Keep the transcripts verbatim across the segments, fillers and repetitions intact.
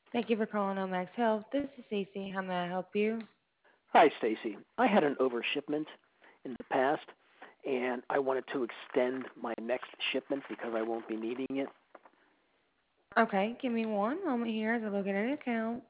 Thank you for calling Omax Health. This is Cece. How may I help you? Hi, Stacy. I had an overshipment in the past, and I wanted to extend my next shipment because I won't be needing it. Okay, give me one moment here as I look at an account.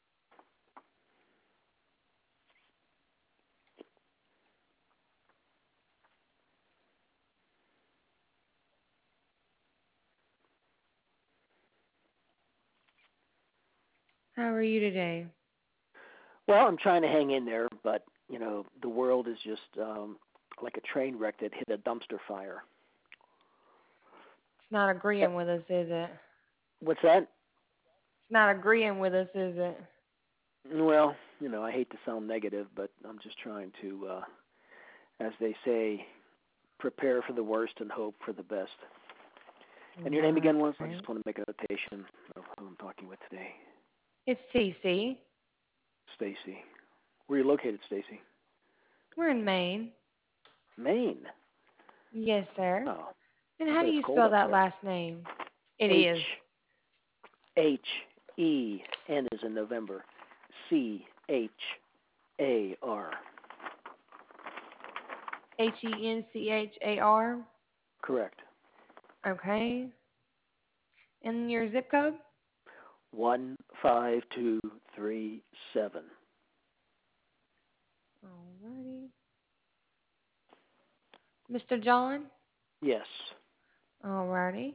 How are you today? Well, I'm trying to hang in there, but you know the world is just um, like a train wreck that hit a dumpster fire. It's not Uh, agreeing with us, is it? What's that? It's not agreeing with us, is it? Well, you know I hate to sound negative, but I'm just trying to, uh, as they say, prepare for the worst and hope for the best. And your name again was? I Right. just want to make a notation of who I'm talking with today. It's Cece. Stacy. Where are you located, Stacy? We're in Maine. Maine. Yes, sir. Oh, And I how bet do it's you cold spell up that there. last name? It H is. H E N is in November. C H A R. H E N C H A R. Correct. Okay. And your zip code? One five two three seven. Alrighty. Mister John? Yes. Alrighty.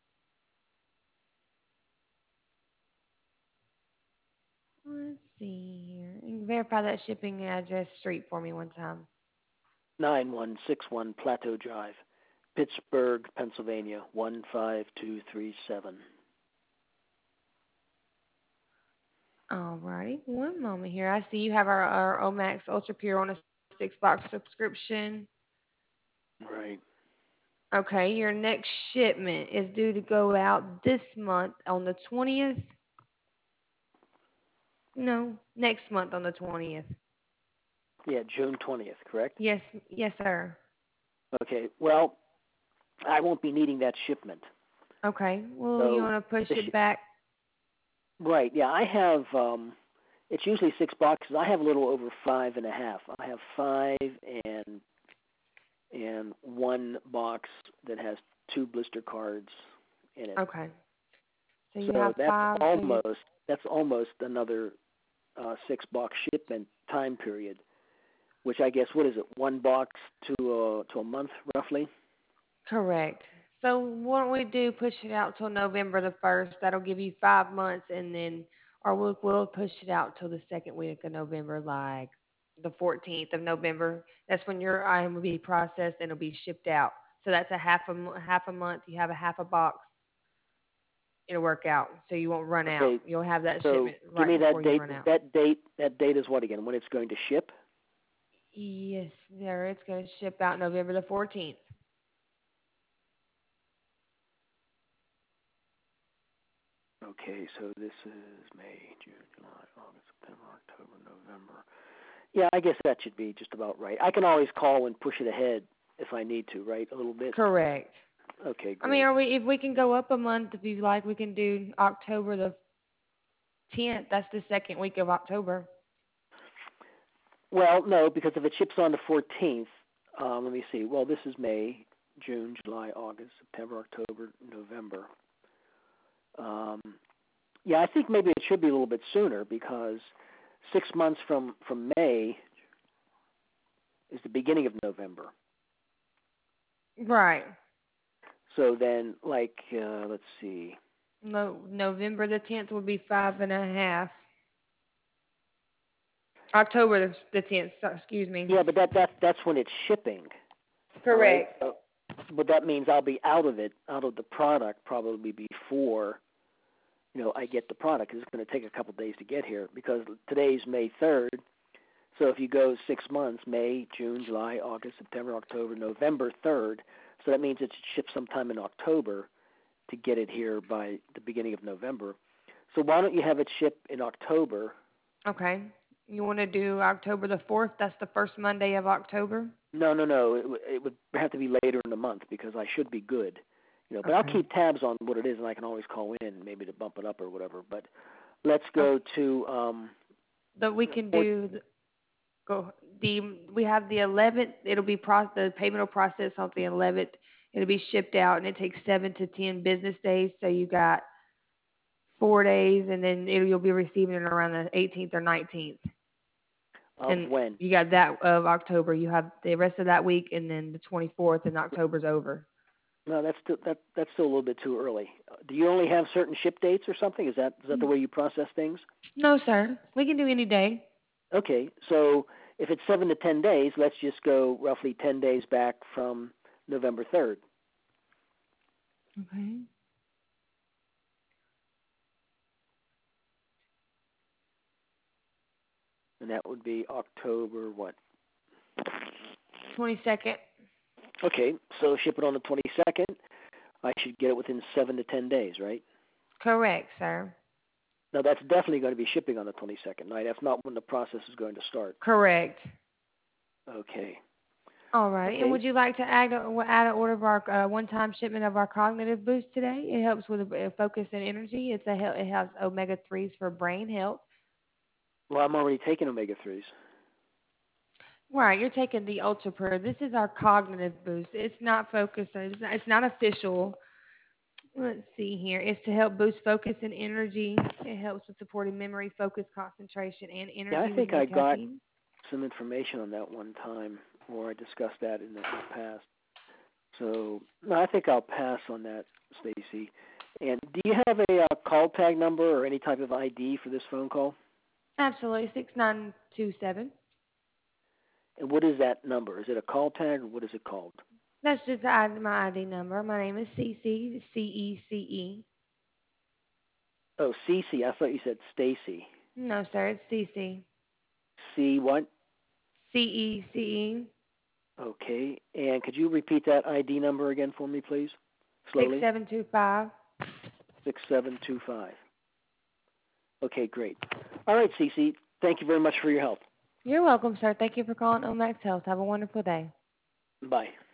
Let's see here. And verify that shipping address street for me one time. Nine one six one Plateau Drive, Pittsburgh, Pennsylvania. One five two three seven. Alrighty. One moment here. I see you have our, our Omax Ultra Pure on a six box subscription. Right. Okay, your next shipment is due to go out this month on the twentieth. No, next month on the twentieth. Yeah, June twentieth, correct? Yes, yes, sir. Okay. Well, I won't be needing that shipment. Okay. Well, you So want to push the it sh- back? right. Yeah, I have um it's usually six boxes. I have a little over five and a half. I have five and and one box that has two blister cards in it. Okay. So you So have that's five. So you almost that's almost another uh, six box shipment time period. Which I guess what is it? One box to a to a month roughly. correct. So why don't we do push it out till November the first? That'll give you five months, and then, or we'll we'll push it out till the second week of November, like the fourteenth of November. That's when your item will be processed and it'll be shipped out. So that's a half a mo- half a month. You have a half a box. It'll work out, so you won't run out. Okay. You'll have that So shipment give right me before that you date. run out. That date. That date is what again? When it's going to ship? Yes, there. It's going to ship out November the fourteenth. Okay. So this is May, June, July, August, September, October, November. Yeah, I guess that should be just about right. I can always call and push it ahead if I need to, right? A little bit. Correct. Okay, I mean, great. are we? If we can go up a month, if you like, we can do October the tenth. That's the second week of October. Well, no, because if it ships on the fourteenth, um, let me see. Well, this is May, June, July, August, September, October, November. Um, yeah, I think maybe it should be a little bit sooner because six months from from May is the beginning of November. Right. So then, like, uh, let's see. No, November the tenth would be five and a half. October the tenth. Excuse me. Yeah, but that that that's when it's shipping. All right. Correct. So, but that means I'll be out of it, out of the product, probably before you know I get the product. 'Cause it's going to take a couple of days to get here because today's May third. So if you go six months, May, June, July, August, September, October, November third. So that means it should ship sometime in October to get it here by the beginning of November. So why don't you have it ship in October? Okay. You want to do October the fourth? That's the first Monday of October. No, no, no. It, w- it would have to be later in the month because I should be good. You know, but I'll Okay. keep tabs on what it is, and I can always call in maybe to bump it up or whatever. But let's Okay. go to um, But we can four, do the, go the we have the eleventh. It'll be pro the payment will process on the eleventh. It'll be shipped out, and it takes seven to ten business days. So you got four days, and then it'll, you'll be receiving it around the eighteenth or nineteenth. of And when? you got that of October. You have the rest of that week, and then the twenty-fourth, and October's over. No, that's still, that that's still a little bit too early. Do you only have certain ship dates or something? Is that is that the way you process things? No, sir. We can do any day. Okay, so if it's seven to ten days, let's just go roughly ten days back from November third, Okay. and that would be October what? twenty-second. Okay, so ship it on the twenty-second. I should get it within seven to ten days, right? Correct, sir. Now that's definitely going to be shipping on the twenty-second, right? That's not when the process is going to start. Correct. Okay. All right. And Okay. would you like to add a, add an order of our uh, one-time shipment of our cognitive boost today? It helps with uh, focus and energy. It's a hel- it has omega threes for brain health. Well, I'm already taking omega threes. Right. You're taking the Ultra Pro. This is our cognitive boost. It's not focus. It's not, it's not official. Let's see here. It's to help boost focus and energy. It helps with supporting memory, focus, concentration, and Yeah, I energy with think no I got caffeine. some information on that one time, or I discussed that in the, in the past. So no, I think I'll pass on that, Stacy. And do you have a uh, call tag number or any type of I D for this phone call? Absolutely. six nine two seven. And what is that number? Is it a call tag or what is it called? That's just the I D, my I D number. My name is Cece, C E C E. Oh, C C. I thought you said Stacy. No, sir, it's C C. C what? C E C E. Okay. And could you repeat that I D number again for me, please? Slowly. six seven two five. Six seven two five. Okay, great. All right, C C. Thank you very much for your help. You're welcome, sir. Thank you for calling Omax Health. Have a wonderful day. Bye.